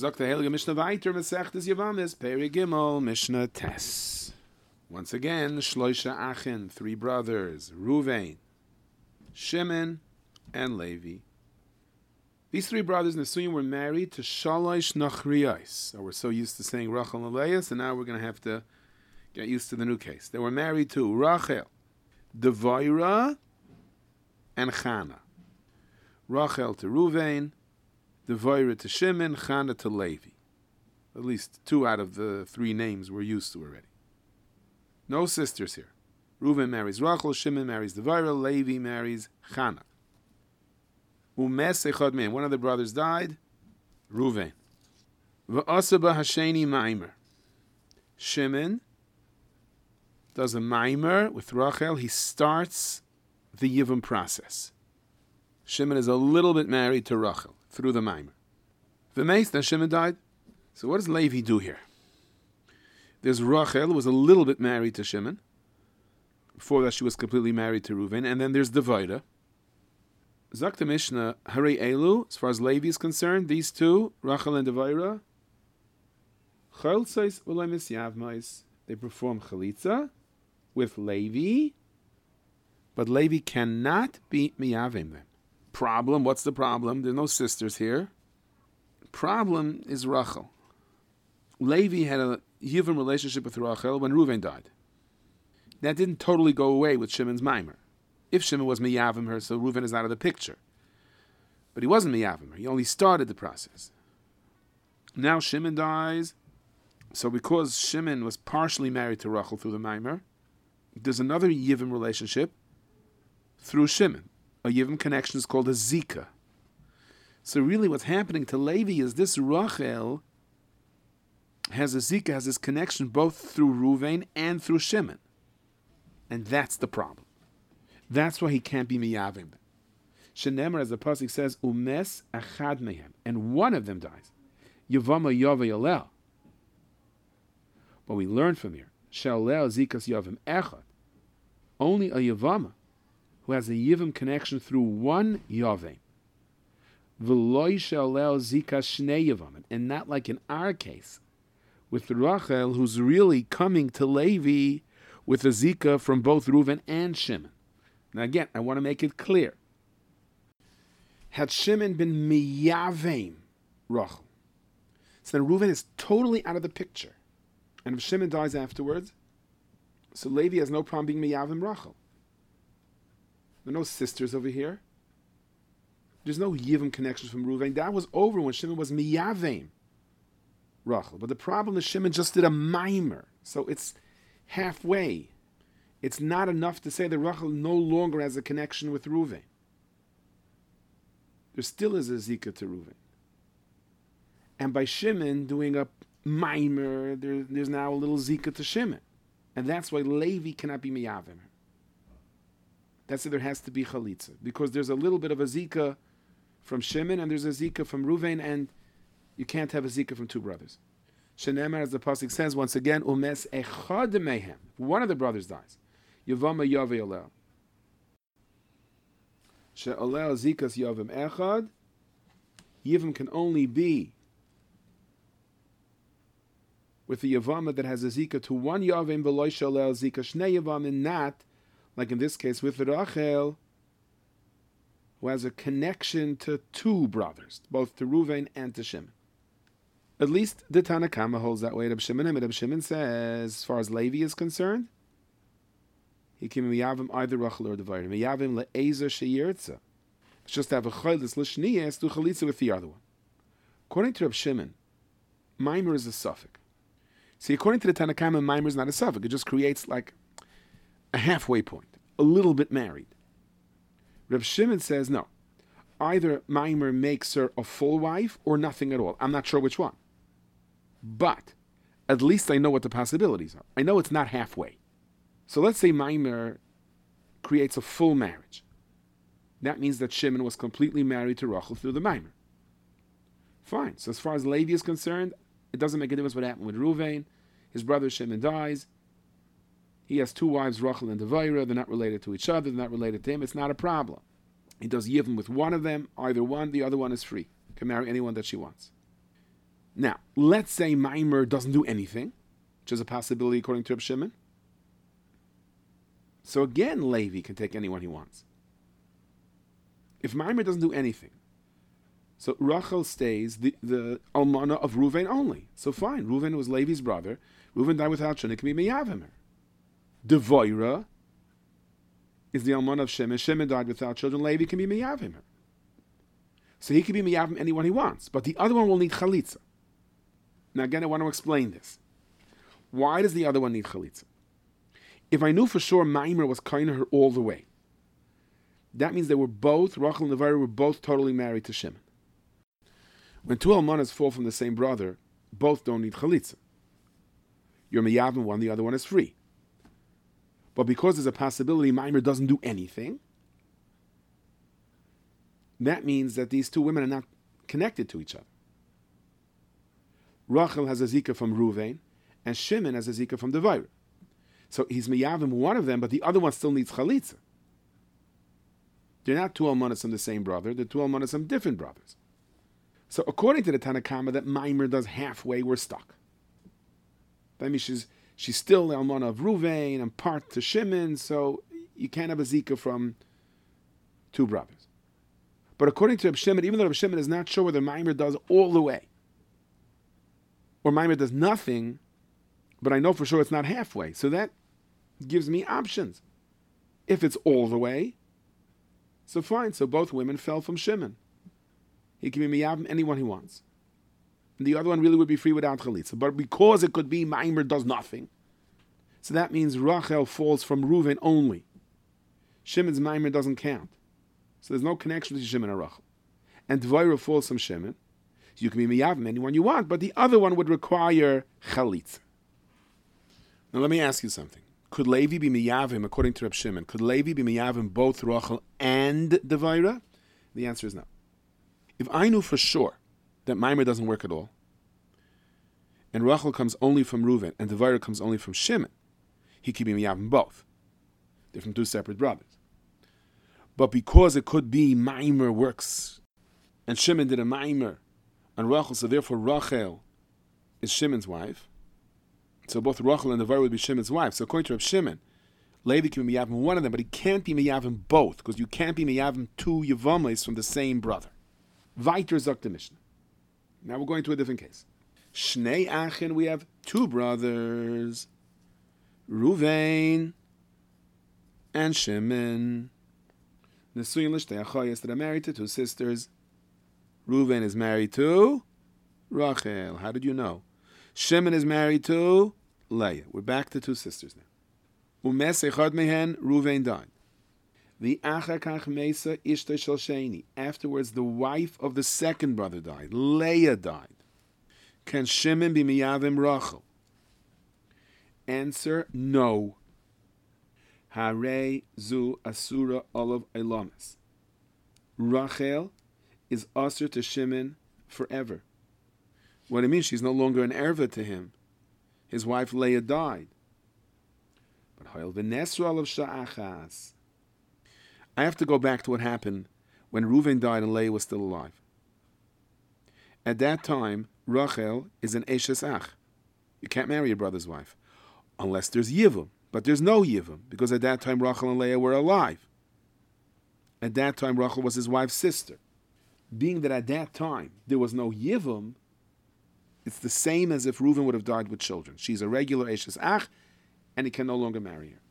Sagt der Heilige Mishnah weiter, Masechtes Yavamis, Peri Gimel, Mishnah Tes. Once again, Shloisha Achin, 3 brothers, Ruvain, Shimon, and Levi. These 3 brothers, Nesuyim, were married to Shalosh Nachriyos. So we're so used to saying Rachel and Leah, so now we're going to have to get used to the new case. They were married to Rachel, Devaira, and Chana. Rachel to Ruvain, Devaira to Shimon, Chana to Levi. At least 2 out of the 3 names we're used to already. No sisters here. Reuven marries Rachel, Shimon marries Devaira, Levi marries Chana. Umes echad mehem. One of the brothers died, Reuven. V'asaba hasheni maimer. Shimon does a maimer with Rachel. He starts the Yivum process. Shimon is a little bit married to Rachel through the maimer. V'meis, then Shimon died. So what does Levi do here? There's Rachel, who was a little bit married to Shimon. Before that, she was completely married to Reuven. And then there's Devaira. Zakta Mishnah, Hare Elu, as far as Levi is concerned, these 2, Rachel and Devaira, Chaltzais Ulemis Yavmais, they perform Chalitza with Levi, but Levi cannot be Miyavim them. Problem, what's the problem? There's no sisters here. Problem is Rachel. Levi had a Yivim relationship with Rachel when Reuven died. That didn't totally go away with Shimon's Maimer. If Shimon was Miyavim her, so Reuven is out of the picture. But he wasn't Miyavim her. He only started the process. Now Shimon dies. So because Shimon was partially married to Rachel through the Maimer, there's another Yivim relationship through Shimon. A Yivim connection is called a Zika. So really what's happening to Levi is this Rachel has a Zika, has this connection both through Reuven and through Shimon. And that's the problem. That's why he can't be miyavim. Shenemar, as the pasuk says, umes achad mehem, and one of them dies. Yavama yava yalel. But we learn from here, shalel zikas yavim echad. Only a yavama who has a yivim connection through one yavim. V'loi shalel zikas shnei yavim, and not like in our case with Rachel, who's really coming to Levi with a zika from both Reuven and Shimon. Now again, I want to make it clear. Had Shimon been miyavim Rachel, so then Reuven is totally out of the picture. And if Shimon dies afterwards, so Levi has no problem being miyavim Rachel. There are no sisters over here. There's no yivim connections from Reuven. That was over when Shimon was miyavim Rachel. But the problem is Shimon just did a maimer. So it's halfway. It's not enough to say that Rachel no longer has a connection with Reuven. There still is a zika to Reuven. And by Shimon doing a maimer, there's now a little zika to Shimon. And that's why Levi cannot be miyavim. That's why there has to be chalitza. Because there's a little bit of a zika from Shimon and there's a zika from Reuven, and you can't have a zika from 2 brothers. Shenemar, as the pasuk says once again, umes echad mehem. One of the brothers dies. Yavama yave olel. She'olel zikas yavim echad. Yivim can only be with the yavama that has a zika to one yavim, v'loy she'olel zika shnei yavim, not like in this case with Rachel, who has a connection to 2 brothers, both to Reuven and to Shimon. At least the Tanna Kama holds that way. Reb Shimon, and Reb Shimon says, as far as Levi is concerned, he can miyavim either Rachel or Devarim. Miyavim le'ezer sheyirtza. It's just to have a chaylis l'shniyas to chalitza with the other one. According to Reb Shimon, Maimer is a suffix. See, according to the Tanna Kama, Maimer is not a suffix. It just creates like a halfway point, a little bit married. Reb Shimon says no. Either Maimer makes her a full wife or nothing at all. I'm not sure which one. But at least I know what the possibilities are. I know it's not halfway. So let's say Maimer creates a full marriage. That means that Shimon was completely married to Rachel through the Maimer. Fine. So as far as Levi is concerned, it doesn't make a difference what happened with Reuven. His brother Shimon dies. He has 2 wives, Rachel and Devaira. They're not related to each other. They're not related to him. It's not a problem. He does yivim with one of them. Either one, the other one is free. Can marry anyone that she wants. Now, let's say Maimer doesn't do anything, which is a possibility according to Reb Shimon. So again, Levi can take anyone he wants. If Maimer doesn't do anything, so Rachel stays the almana of Reuven only. So fine, Reuven was Levi's brother. Reuven died without children. It can be Meyavim her. Devoira is the almana of Shimon. Shimon died without children. Levi can be Meyavim her. So he can be Meyavim anyone he wants. But the other one will need Chalitza. Now again, I want to explain this. Why does the other one need Chalitza? If I knew for sure Maimer was kind of her all the way, that means they were both, Rachel and Devoira were both totally married to Shimon. When two almanas fall from the same brother, both don't need Chalitza. You're Meyavim one, the other one is free. But because there's a possibility Maimer doesn't do anything, that means that these two women are not connected to each other. Rachel has a zika from Reuven, and Shimon has a zika from Devoira. So he's Meyavim one of them, but the other one still needs Chalitza. They're not two almanas from the same brother, they're two almanas from different brothers. So according to the Tanakama, that Maimer does halfway, we're stuck. That means she's still the almana of Reuven and part to Shimon, so you can't have a zika from two brothers. But according to Reb Shimon, even though Reb Shimon is not sure whether Maimer does all the way, or Maimer does nothing, but I know for sure it's not halfway, so that gives me options. If it's all the way, so fine, so both women fell from Shimon. He can be Meyavim anyone he wants. And the other one really would be free without Chalitza. But because it could be Maimer does nothing, so that means Rachel falls from Reuven only. Shimon's Maimer doesn't count. So there's no connection between Shimon and Rachel. And Devoira falls from Shimon. So you can be Meyavim anyone you want, but the other one would require Chalitza. Now let me ask you something. Could Levi be Meyavim according to Reb Shimon? Could Levi be Meyavim both Rachel and Devoira? The answer is no. If I knew for sure that Maimer doesn't work at all, and Rachel comes only from Reuven, and Devoira comes only from Shimon, he could be Meyavim both. They're from two separate brothers. But because it could be Maimer works, and Shimon did a Maimer on Rachel, so therefore Rachel is Shimon's wife, so both Rachel and Devoira would be Shimon's wife. So according to Reb Shimon, Levi can be Meyavim one of them, but he can't be Meyavim both, because you can't be Meyavim two Yavamis from the same brother. Weiter sagt the Mishnah. Now we're going to a different case. Shnei Achin, we have two brothers, Reuven and Shimon. Nesuyin l'shtei achayos, that are married to two sisters. Reuven is married to Rachel. How did you know? Shimon is married to Leah. We're back to two sisters now. Umes echad mehen, Reuven died. The achakach mesa ishta shel sheni. Afterwards, the wife of the second brother died. Leah died. Can Shimon be miyavim Rachel? Answer: no. Hare zu asura olav elamis. Rachel is usher to Shimon forever. What it means, she's no longer an erva to him. His wife Leah died. But hoil v'nesra olav sha'achas. I have to go back to what happened when Reuven died and Leah was still alive. At that time, Rachel is an Eshes Ach. You can't marry your brother's wife unless there's Yivum. But there's no Yivum because at that time Rachel and Leah were alive. At that time, Rachel was his wife's sister. Being that at that time there was no Yivum, it's the same as if Reuven would have died with children. She's a regular Eshes Ach and he can no longer marry her.